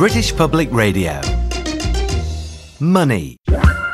British Public Radio. Money.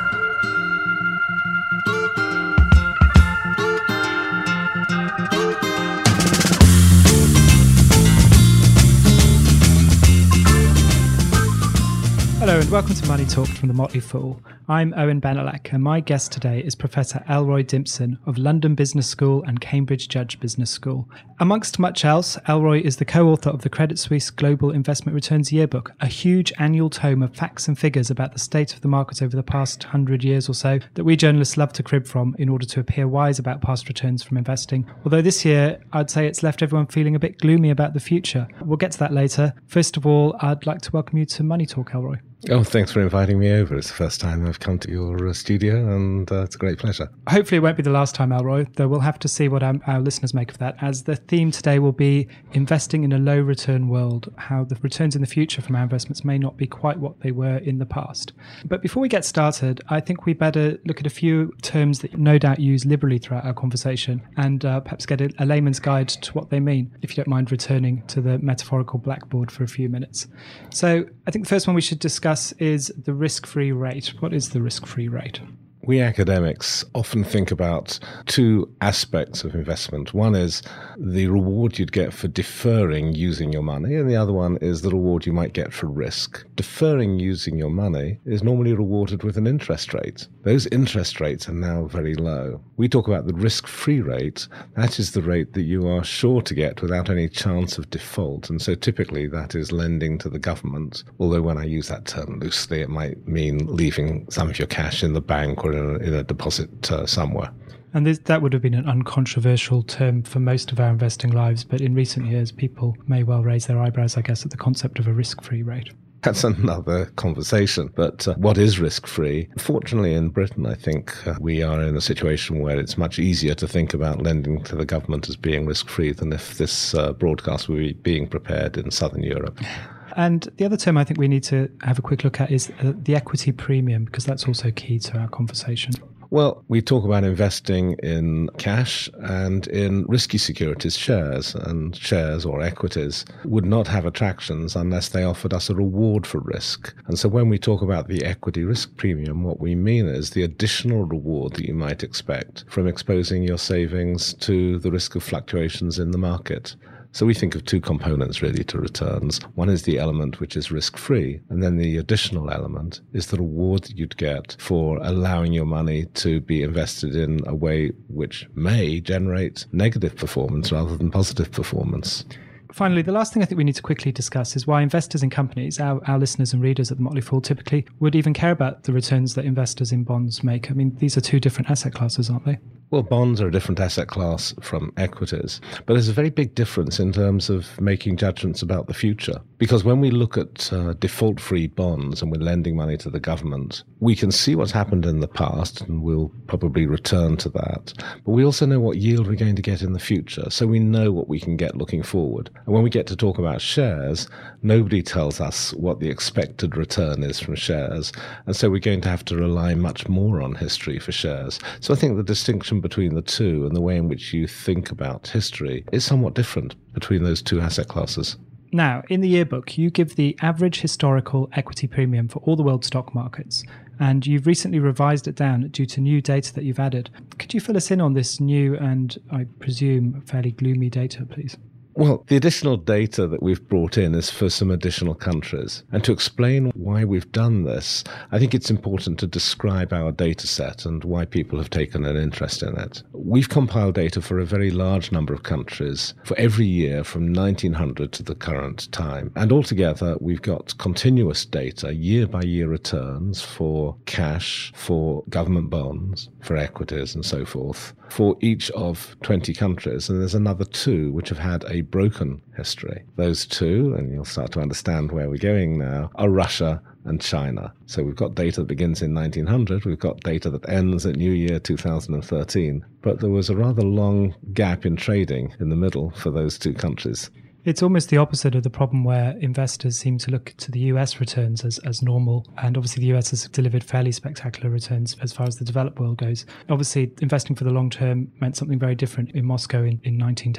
Hello and welcome to Money Talk from The Motley Fool. I'm Owen Benelek and my guest today is Professor Elroy Dimpson of London Business School and Cambridge Judge Business School. Amongst much else, Elroy is the co-author of the Credit Suisse Global Investment Returns Yearbook, a huge annual tome of facts and figures about the state of the market over the past 100 years or so that we journalists love to crib from in order to appear wise about past returns from investing. Although this year, I'd say it's left everyone feeling a bit gloomy about the future. We'll get to that later. First of all, I'd like to welcome you to Money Talk, Elroy. Oh, thanks for inviting me over. It's the first time I've come to your studio, and it's a great pleasure. Hopefully it won't be the last time, Elroy, though we'll have to see what our listeners make of that, as the theme today will be investing in a low-return world, how the returns in the future from our investments may not be quite what they were in the past. But before we get started, I think we better look at a few terms that you no doubt use liberally throughout our conversation, and perhaps get a layman's guide to what they mean, if you don't mind returning to the metaphorical blackboard for a few minutes. So I think the first one we should discuss is the risk-free rate. What is the risk-free rate? We academics often think about two aspects of investment. One is the reward you'd get for deferring using your money, and the other one is the reward you might get for risk. Deferring using your money is normally rewarded with an interest rate. Those interest rates are now very low. We talk about the risk-free rate. That is the rate that you are sure to get without any chance of default, and so typically that is lending to the government, although when I use that term loosely, it might mean leaving some of your cash in the bank or in a deposit somewhere. And that would have been an uncontroversial term for most of our investing lives, but in recent years, people may well raise their eyebrows, I guess, at the concept of a risk-free rate. That's another conversation. But what is risk-free? Fortunately, in Britain, I think we are in a situation where it's much easier to think about lending to the government as being risk-free than if this broadcast were being prepared in Southern Europe. And the other term I think we need to have a quick look at is the equity premium, because that's also key to our conversation. Well, we talk about investing in cash and in risky securities, shares, and shares or equities would not have attractions unless they offered us a reward for risk. And so when we talk about the equity risk premium, what we mean is the additional reward that you might expect from exposing your savings to the risk of fluctuations in the market. So we think of two components really to returns. One is the element which is risk-free, and then the additional element is the reward that you'd get for allowing your money to be invested in a way which may generate negative performance rather than positive performance. Finally, the last thing I think we need to quickly discuss is why investors in companies, our listeners and readers at The Motley Fool typically, would even care about the returns that investors in bonds make. I mean, these are two different asset classes, aren't they? Well, bonds are a different asset class from equities, but there's a very big difference in terms of making judgments about the future. Because when we look at default-free bonds and we're lending money to the government, we can see what's happened in the past, and we'll probably return to that. But we also know what yield we're going to get in the future, so we know what we can get looking forward. And when we get to talk about shares, nobody tells us what the expected return is from shares, and so we're going to have to rely much more on history for shares. So I think the distinction between the two and the way in which you think about history is somewhat different between those two asset classes. Now, in the yearbook, you give the average historical equity premium for all the world stock markets, and you've recently revised it down due to new data that you've added. Could you fill us in on this new and, I presume, fairly gloomy data, please? Well, the additional data that we've brought in is for some additional countries. And to explain why we've done this, I think it's important to describe our data set and why people have taken an interest in it. We've compiled data for a very large number of countries for every year from 1900 to the current time. And altogether, we've got continuous data, year-by-year returns for cash, for government bonds, for equities and so forth, for each of 20 countries. And there's another two which have had a broken history. Those two, and you'll start to understand where we're going now, are Russia and China. So we've got data that begins in 1900, we've got data that ends at New Year 2013, but there was a rather long gap in trading in the middle for those two countries. It's almost the opposite of the problem where investors seem to look to the US returns as normal. And obviously the US has delivered fairly spectacular returns as far as the developed world goes. Obviously investing for the long term meant something very different in Moscow in 1910.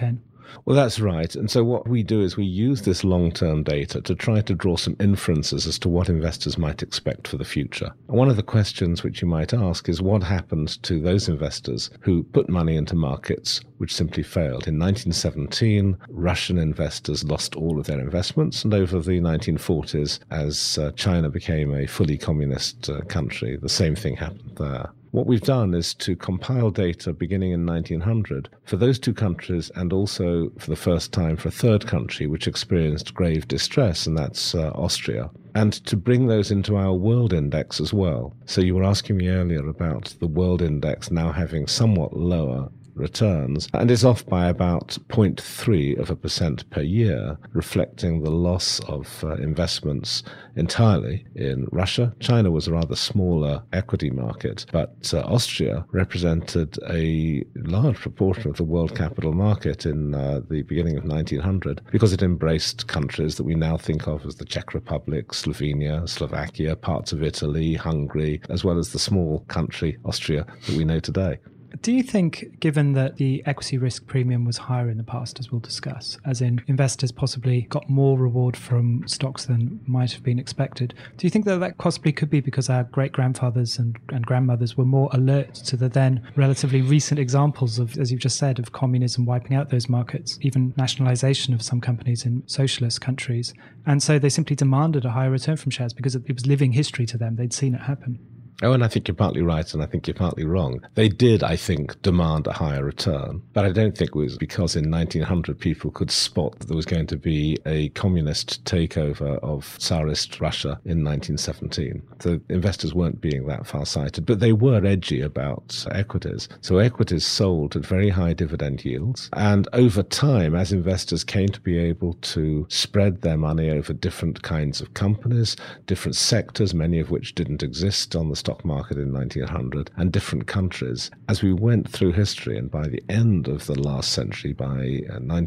Well, that's right. And so what we do is we use this long-term data to try to draw some inferences as to what investors might expect for the future. And one of the questions which you might ask is what happened to those investors who put money into markets which simply failed. In 1917, Russian investors lost all of their investments, and over the 1940s, as China became a fully communist country, the same thing happened there. What we've done is to compile data beginning in 1900 for those two countries, and also for the first time for a third country which experienced grave distress, and that's Austria, and to bring those into our world index as well. So you were asking me earlier about the world index now having somewhat lower returns, and is off by about 0.3% per year, reflecting the loss of investments entirely in Russia. China was a rather smaller equity market, but Austria represented a large proportion of the world capital market in the beginning of 1900, because it embraced countries that we now think of as the Czech Republic, Slovenia, Slovakia, parts of Italy, Hungary, as well as the small country Austria that we know today. Do you think, given that the equity risk premium was higher in the past, as we'll discuss, as in investors possibly got more reward from stocks than might have been expected, do you think that possibly could be because our great-grandfathers and grandmothers were more alert to the then relatively recent examples of, as you've just said, of communism wiping out those markets, even nationalization of some companies in socialist countries, and so they simply demanded a higher return from shares because it was living history to them. They'd seen it happen. Oh, and I think you're partly right, and I think you're partly wrong. They did, I think, demand a higher return, but I don't think it was because in 1900 people could spot that there was going to be a communist takeover of Tsarist Russia in 1917. So investors weren't being that far-sighted, but they were edgy about equities. So equities sold at very high dividend yields, and over time, as investors came to be able to spread their money over different kinds of companies, different sectors, many of which didn't exist on the stock market in 1900, and different countries. As we went through history, and by the end of the last century, by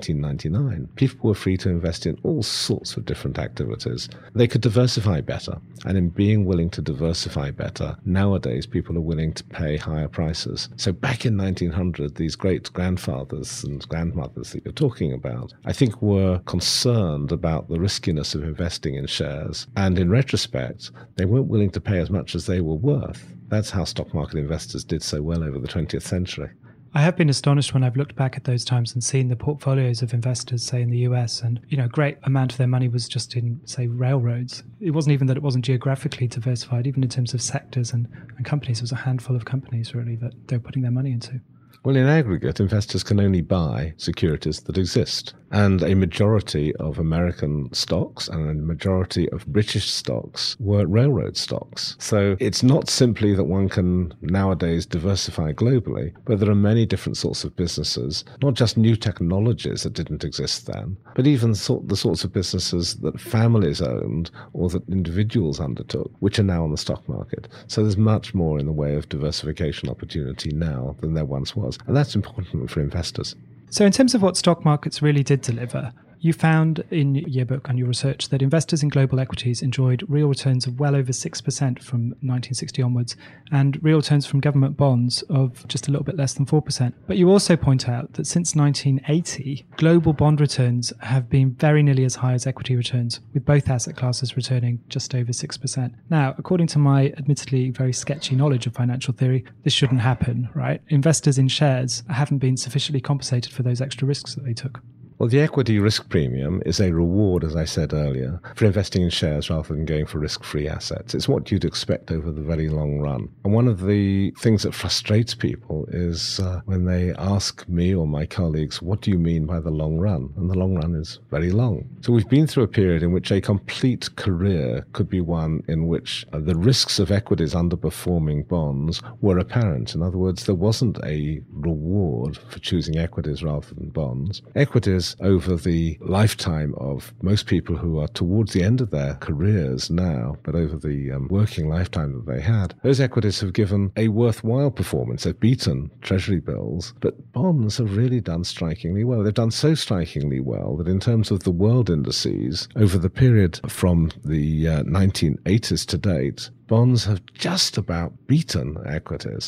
1999, people were free to invest in all sorts of different activities. They could diversify better, and in being willing to diversify better, nowadays people are willing to pay higher prices. So back in 1900, these great grandfathers and grandmothers that you're talking about, I think were concerned about the riskiness of investing in shares, and in retrospect, they weren't willing to pay as much as they were worth. That's how stock market investors did so well over the 20th century. I have been astonished when I've looked back at those times and seen the portfolios of investors, say in the US, and a great amount of their money was just in, say, railroads. It wasn't even that it wasn't geographically diversified, even in terms of sectors and companies. It was a handful of companies, really, that they were putting their money into. Well, in aggregate, investors can only buy securities that exist. And a majority of American stocks and a majority of British stocks were railroad stocks. So it's not simply that one can nowadays diversify globally, but there are many different sorts of businesses, not just new technologies that didn't exist then, but even the sorts of businesses that families owned or that individuals undertook, which are now on the stock market. So there's much more in the way of diversification opportunity now than there once was. And that's important for investors. So in terms of what stock markets really did deliver, you found in your book and your research that investors in global equities enjoyed real returns of well over 6% from 1960 onwards, and real returns from government bonds of just a little bit less than 4%. But you also point out that since 1980, global bond returns have been very nearly as high as equity returns, with both asset classes returning just over 6%. Now, according to my admittedly very sketchy knowledge of financial theory, this shouldn't happen, right? Investors in shares haven't been sufficiently compensated for those extra risks that they took. Well, the equity risk premium is a reward, as I said earlier, for investing in shares rather than going for risk-free assets. It's what you'd expect over the very long run. And one of the things that frustrates people is when they ask me or my colleagues, what do you mean by the long run? And the long run is very long. So we've been through a period in which a complete career could be one in which the risks of equities underperforming bonds were apparent. In other words, there wasn't a reward for choosing equities rather than bonds. Equities over the lifetime of most people who are towards the end of their careers now, but over the working lifetime that they had, those equities have given a worthwhile performance. They've beaten treasury bills, but bonds have really done strikingly well. They've done so strikingly well that in terms of the world indices, over the period from the 1980s to date, bonds have just about beaten equities.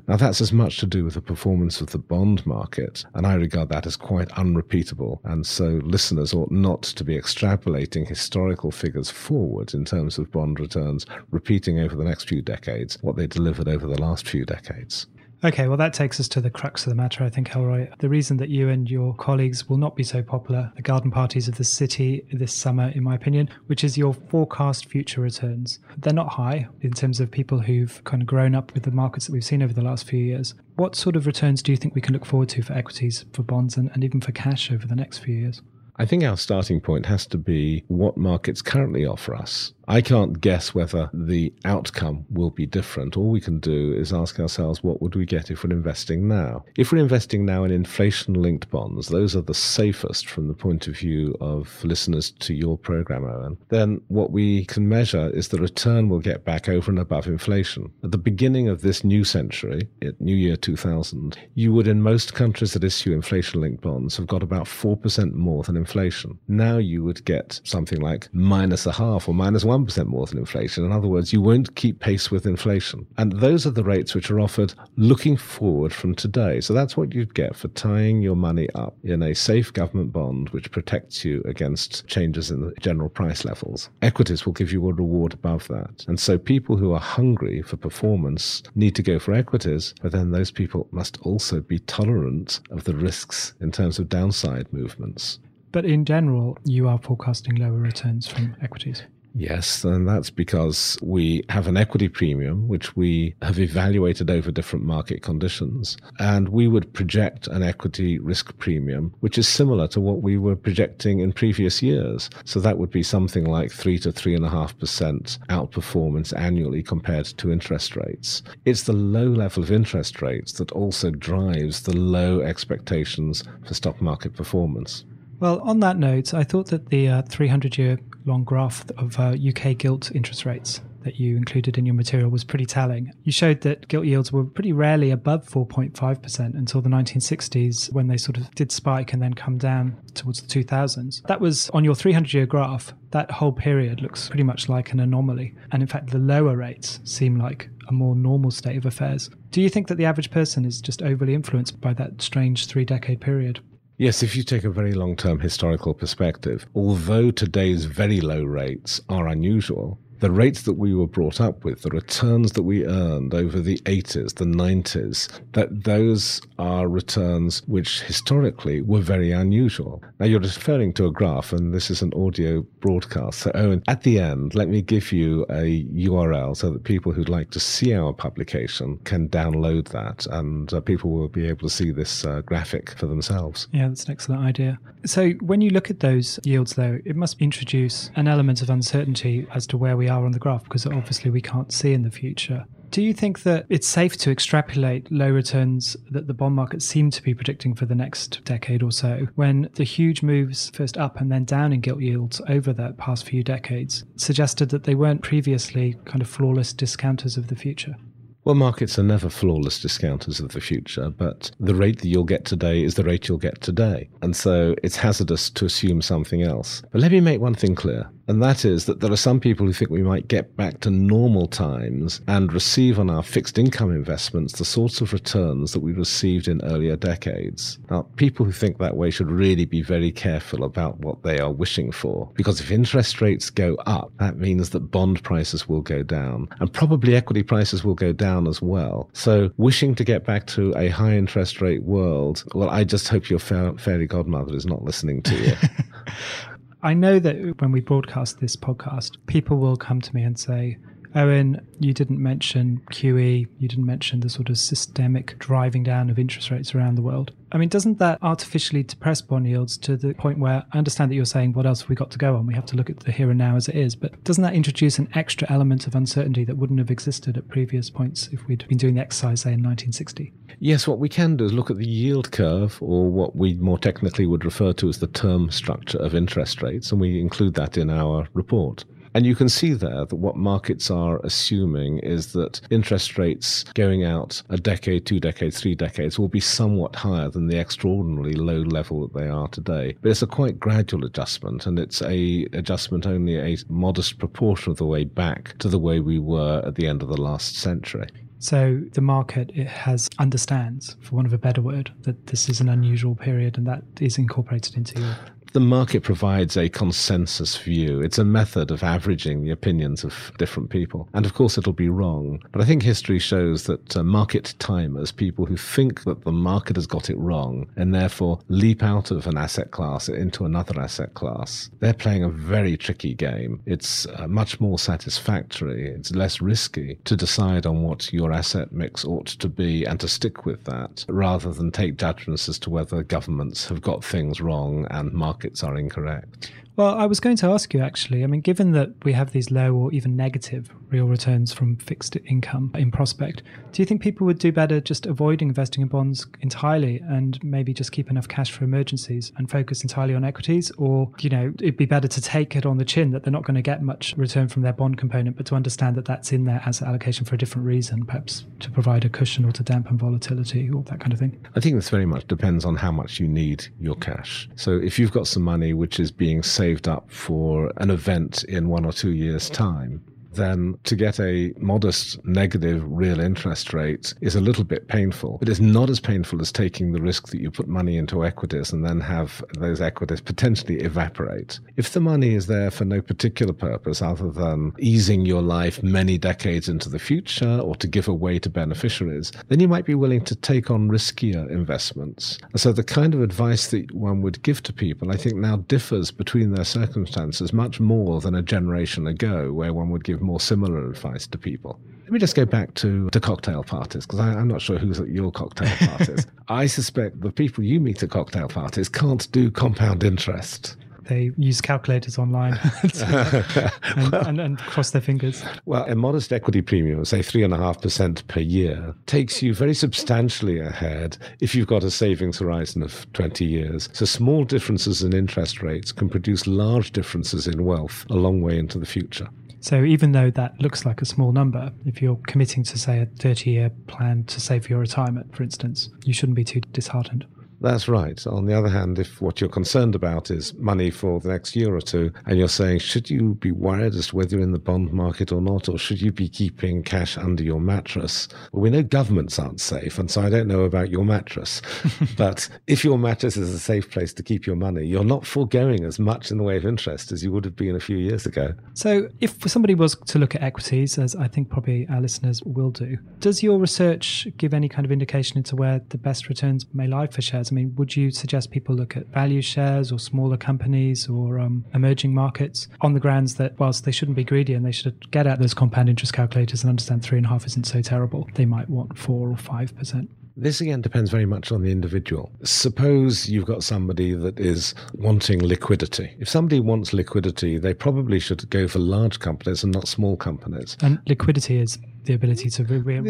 Now, that's as much to do with the performance of the bond market, and I regard that as quite unrepeatable. And so listeners ought not to be extrapolating historical figures forward in terms of bond returns, repeating over the next few decades what they delivered over the last few decades. Okay, well, that takes us to the crux of the matter, I think, Elroy. The reason that you and your colleagues will not be so popular, the garden parties of the city this summer, in my opinion, which is your forecast future returns. They're not high in terms of people who've kind of grown up with the markets that we've seen over the last few years. What sort of returns do you think we can look forward to for equities, for bonds, and even for cash over the next few years? I think our starting point has to be what markets currently offer us. I can't guess whether the outcome will be different. All we can do is ask ourselves, what would we get if we're investing now? If we're investing now in inflation-linked bonds, those are the safest from the point of view of listeners to your program, Owen, then what we can measure is the return we'll get back over and above inflation. At the beginning of this new century, at New Year 2000, you would in most countries that issue inflation-linked bonds have got about 4% more than inflation. Now you would get something like -0.5% or -1% more than inflation. In other words, you won't keep pace with inflation. And those are the rates which are offered looking forward from today. So that's what you'd get for tying your money up in a safe government bond which protects you against changes in the general price levels. Equities will give you a reward above that. And so people who are hungry for performance need to go for equities, but then those people must also be tolerant of the risks in terms of downside movements. But in general, you are forecasting lower returns from equities. Yes, and that's because we have an equity premium, which we have evaluated over different market conditions. And we would project an equity risk premium, which is similar to what we were projecting in previous years. So that would be something like 3 to 3.5% outperformance annually compared to interest rates. It's the low level of interest rates that also drives the low expectations for stock market performance. Well, on that note, I thought that the 300-year long graph of UK gilt interest rates that you included in your material was pretty telling. You showed that gilt yields were pretty rarely above 4.5% until the 1960s, when they sort of did spike and then come down towards the 2000s. That was on your 300-year graph. That whole period looks pretty much like an anomaly. And in fact, the lower rates seem like a more normal state of affairs. Do you think that the average person is just overly influenced by that strange 3-decade period? Yes, if you take a very long-term historical perspective, although today's very low rates are unusual, the rates that we were brought up with, the returns that we earned over the 80s, the 90s, that those are returns which historically were very unusual. Now, you're referring to a graph, and this is an audio broadcast. So, Owen, at the end, let me give you a URL so that people who'd like to see our publication can download that, and people will be able to see this graphic for themselves. Yeah, that's an excellent idea. So when you look at those yields, though, it must introduce an element of uncertainty as to where we are on the graph, because obviously we can't see in the future. Do you think that it's safe to extrapolate low returns that the bond market seemed to be predicting for the next decade or so, when the huge moves first up and then down in gilt yields over the past few decades suggested that they weren't previously kind of flawless discounters of the future? Well, markets are never flawless discounters of the future, but the rate that you'll get today is the rate you'll get today. And so it's hazardous to assume something else. But let me make one thing clear, and that is that there are some people who think we might get back to normal times and receive on our fixed income investments the sorts of returns that we received in earlier decades. Now, people who think that way should really be very careful about what they are wishing for, because if interest rates go up, that means that bond prices will go down, and probably equity prices will go down as well. So wishing to get back to a high interest rate world, well, I just hope your fairy godmother is not listening to you. I know that when we broadcast this podcast, people will come to me and say, Owen, you didn't mention QE, you didn't mention the sort of systemic driving down of interest rates around the world. I mean, doesn't that artificially depress bond yields to the point where I understand that you're saying, what else have we got to go on? We have to look at the here and now as it is. But doesn't that introduce an extra element of uncertainty that wouldn't have existed at previous points if we'd been doing the exercise, say, in 1960? Yes, what we can do is look at the yield curve, or what we more technically would refer to as the term structure of interest rates, and we include that in our report. And you can see there that what markets are assuming is that interest rates going out a decade, 2 decades, 3 decades will be somewhat higher than the extraordinarily low level that they are today. But it's a quite gradual adjustment, and it's a adjustment only a modest proportion of the way back to the way we were at the end of the last century. So the market, it understands, for want of a better word, that this is an unusual period, and that is incorporated into your... The market provides a consensus view. It's a method of averaging the opinions of different people. And of course, it'll be wrong. But I think history shows that market timers, people who think that the market has got it wrong and therefore leap out of an asset class into another asset class, they're playing a very tricky game. It's much more satisfactory. It's less risky to decide on what your asset mix ought to be and to stick with that, rather than take judgments as to whether governments have got things wrong and markets are incorrect. Well, I was going to ask you, actually, I mean, given that we have these low or even negative real returns from fixed income in prospect, do you think people would do better just avoiding investing in bonds entirely and maybe just keep enough cash for emergencies and focus entirely on equities? Or, it'd be better to take it on the chin that they're not going to get much return from their bond component, but to understand that that's in their asset allocation for a different reason, perhaps to provide a cushion or to dampen volatility or that kind of thing? I think this very much depends on how much you need your cash. So if you've got some money which is being saved up for an event in 1 or 2 years' time, then to get a modest negative real interest rate is a little bit painful. It is not as painful as taking the risk that you put money into equities and then have those equities potentially evaporate. If the money is there for no particular purpose other than easing your life many decades into the future or to give away to beneficiaries, then you might be willing to take on riskier investments. And so the kind of advice that one would give to people, I think, now differs between their circumstances much more than a generation ago, where one would give more similar advice to people. Let me just go back to cocktail parties, because I'm not sure who's at your cocktail parties. I suspect the people you meet at cocktail parties can't do compound interest. They use calculators online and cross their fingers. Well, a modest equity premium, say 3.5% per year, takes you very substantially ahead if you've got a savings horizon of 20 years. So small differences in interest rates can produce large differences in wealth a long way into the future. So even though that looks like a small number, if you're committing to, say, a 30-year plan to save for your retirement, for instance, you shouldn't be too disheartened. That's right. On the other hand, if what you're concerned about is money for the next year or two, and you're saying, should you be worried as to whether you're in the bond market or not, or should you be keeping cash under your mattress? Well, we know governments aren't safe, and so I don't know about your mattress. But if your mattress is a safe place to keep your money, you're not foregoing as much in the way of interest as you would have been a few years ago. So if somebody was to look at equities, as I think probably our listeners will do, does your research give any kind of indication into where the best returns may lie for shares? I mean, would you suggest people look at value shares or smaller companies or emerging markets on the grounds that whilst they shouldn't be greedy and they should get out those compound interest calculators and understand 3.5 isn't so terrible, they might want 4 or 5%? This again depends very much on the individual. Suppose you've got somebody that is wanting liquidity. If somebody wants liquidity, they probably should go for large companies and not small companies. And liquidity is the ability to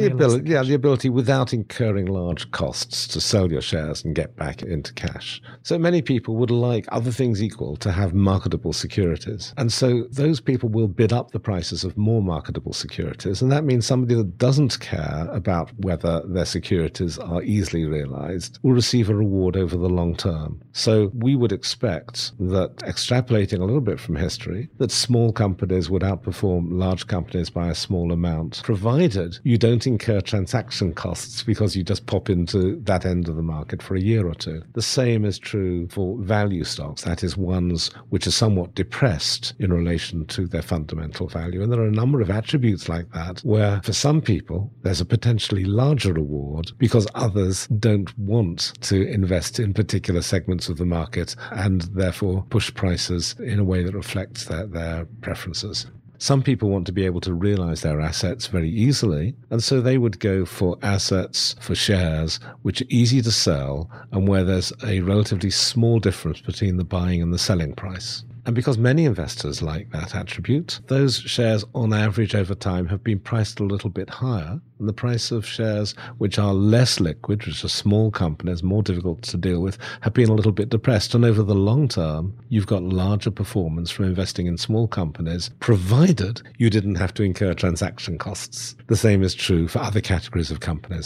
the ability without incurring large costs to sell your shares and get back into cash. So many people would like, other things equal, to have marketable securities. And so those people will bid up the prices of more marketable securities. And that means somebody that doesn't care about whether their securities are easily realized will receive a reward over the long term. So we would expect that, extrapolating a little bit from history, that small companies would outperform large companies by a small amount, provided you don't incur transaction costs because you just pop into that end of the market for a year or two. The same is true for value stocks, that is, ones which are somewhat depressed in relation to their fundamental value. And there are a number of attributes like that where, for some people, there's a potentially larger reward because others don't want to invest in particular segments of the market and therefore push prices in a way that reflects their preferences. Some people want to be able to realize their assets very easily, and so they would go for assets, for shares, which are easy to sell and where there's a relatively small difference between the buying and the selling price. And because many investors like that attribute, those shares on average over time have been priced a little bit higher. And the price of shares which are less liquid, which are small companies, more difficult to deal with, have been a little bit depressed. And over the long term, you've got larger performance from investing in small companies, provided you didn't have to incur transaction costs. The same is true for other categories of companies.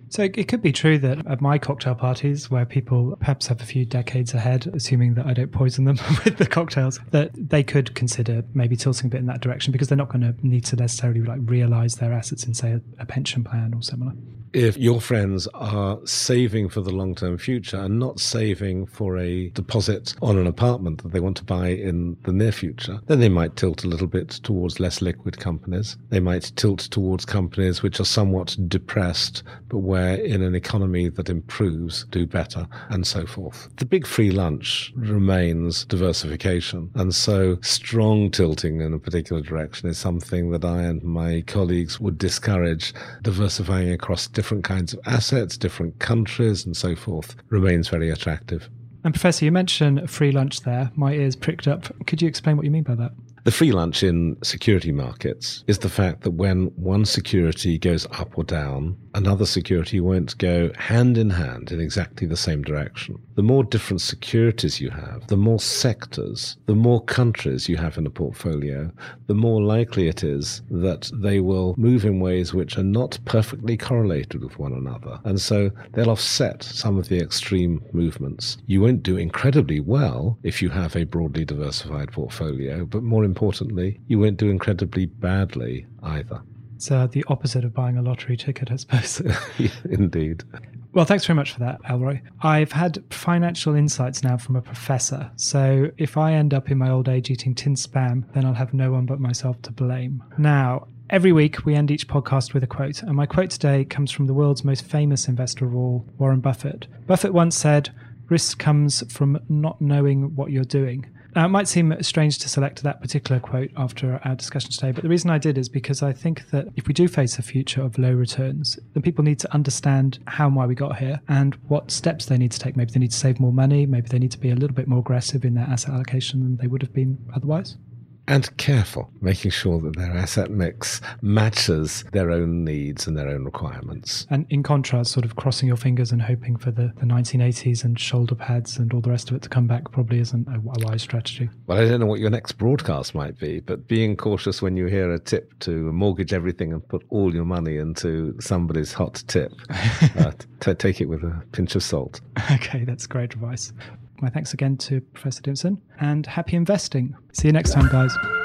So it could be true that at my cocktail parties, where people perhaps have a few decades ahead, assuming that I don't poison them with the cocktails, that they could consider maybe tilting a bit in that direction because they're not going to need to necessarily realise their assets in, say, a pension plan or similar. If your friends are saving for the long-term future and not saving for a deposit on an apartment that they want to buy in the near future, then they might tilt a little bit towards less liquid companies. They might tilt towards companies which are somewhat depressed, but where in an economy that improves, do better, and so forth. The big free lunch remains diversification. And so strong tilting in a particular direction is something that I and my colleagues would discourage. Diversifying across different kinds of assets, different countries, and so forth remains very attractive. And Professor, you mentioned free lunch there. My ears pricked up. Could you explain what you mean by that? The free lunch in security markets is the fact that when one security goes up or down, another security won't go hand in hand in exactly the same direction. The more different securities you have, the more sectors, the more countries you have in a portfolio, the more likely it is that they will move in ways which are not perfectly correlated with one another. And so they'll offset some of the extreme movements. You won't do incredibly well if you have a broadly diversified portfolio, but more importantly, you won't do incredibly badly either. So the opposite of buying a lottery ticket, I suppose. Indeed. Well, thanks very much for that, Elroy. I've had financial insights now from a professor. So if I end up in my old age eating tin spam, then I'll have no one but myself to blame. Now, every week we end each podcast with a quote. And my quote today comes from the world's most famous investor of all, Warren Buffett. Buffett once said, "Risk comes from not knowing what you're doing." Now, it might seem strange to select that particular quote after our discussion today, but the reason I did is because I think that if we do face a future of low returns, then people need to understand how and why we got here and what steps they need to take. Maybe they need to save more money. Maybe they need to be a little bit more aggressive in their asset allocation than they would have been otherwise. And careful, making sure that their asset mix matches their own needs and their own requirements. And in contrast, sort of crossing your fingers and hoping for the 1980s and shoulder pads and all the rest of it to come back probably isn't a wise strategy. Well, I don't know what your next broadcast might be, but being cautious when you hear a tip to mortgage everything and put all your money into somebody's hot tip, take it with a pinch of salt. Okay, that's great advice. My thanks again to Professor Dimpson, and happy investing. See you next time, guys.